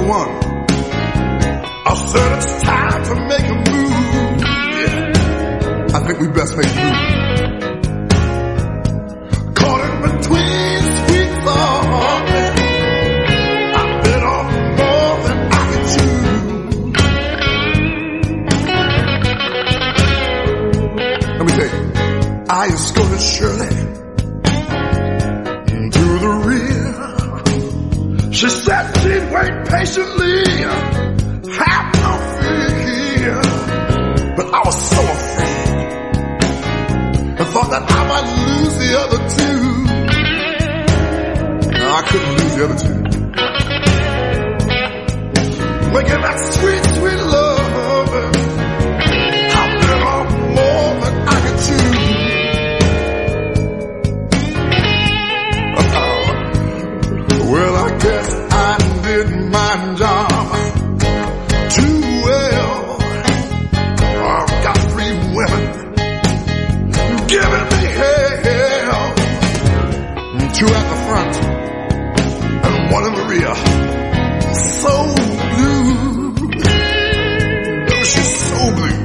one. I said it's time to make a move. Yeah. I think we best make a move. Caught in between sweet thoughts. I bit off more than I could chew. Let me tell you, I escorted Shirley to the rear. She said she'd wait patiently, have no fear. But I was so afraid and thought that I might lose the other two. No, I couldn't lose the other two. Making that sweet, sweet love, I bit off more than I could chew. Well, I guess I did my job too well. I've got 3 women giving me hell. 2 at the front and 1 in the rear. So blue. Oh, she's so blue.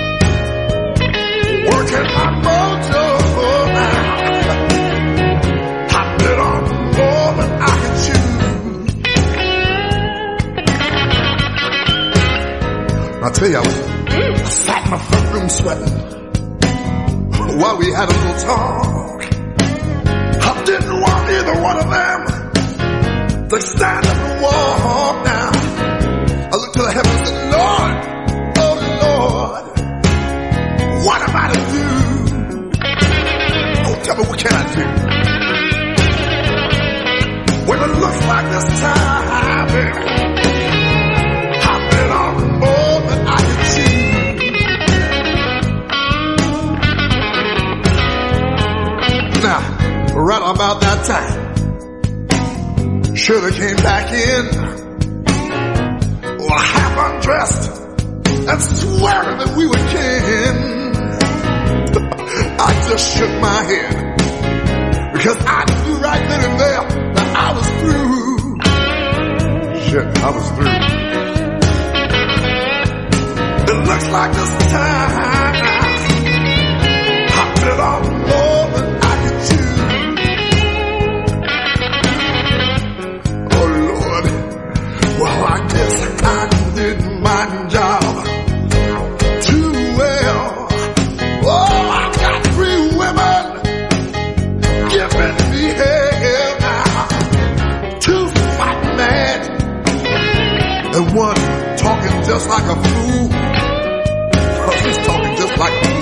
Working my mojo now. I bit off more than I could chew. I'll tell you, I sat in my front room sweating while we had a little talk. I didn't want either one of them to stand up and walk now. I looked to the heavens and said, Lord, oh Lord, what am I to do? Oh, tell me, what can I do? When it looks like this time, baby, I've been on more than I can chew. Now, right about that time, Shirley came back in, well, half undressed and swearing that we were kin. I just shook my head because I knew right then and there that I was through. Shit, I was through. It looks like this time I bit off more than I could chew. Oh Lord, well I guess I did my job too well. Oh, I got 3 women giving me hell now. 2 fighting mad and 1 talking just like a fool. Oh, he's talking just like a fool.